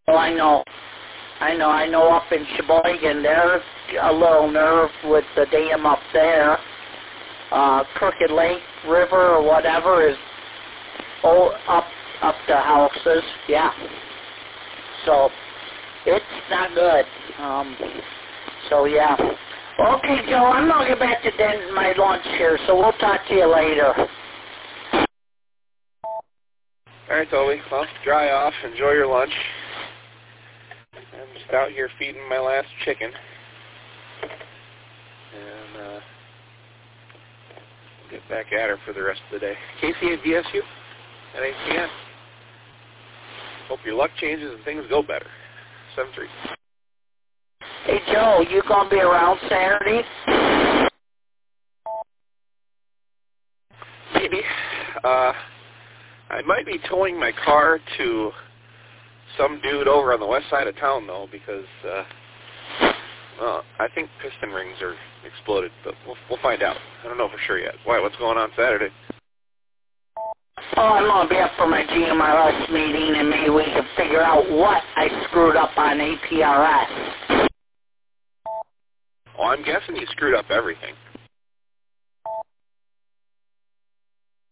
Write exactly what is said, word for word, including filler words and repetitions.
Oh, I know. I know. I know up in Sheboygan, there's a little nerve with the dam up there. Uh, Crooked Lake River or whatever is oh, up up to houses. Yeah. So it's not good. Um, so, yeah. Okay, Joe, I'm going to get back to den- my lunch here, so we'll talk to you later. All right, Toby. Well, dry off. Enjoy your lunch. I'm just out here feeding my last chicken. And uh, we'll get back at her for the rest of the day. Casey at D S U at A C N. Hope your luck changes and things go better. seven three. Hey, Joe, you going to be around Saturday? Maybe. Uh, I might be towing my car to some dude over on the west side of town, though, because, uh, well, I think piston rings are exploded, but we'll, we'll find out. I don't know for sure yet. Why, what's going on Saturday? Oh, I'm going to be up for my G M R S meeting, and maybe we can figure out what I screwed up on A P R S. Oh, I'm guessing you screwed up everything.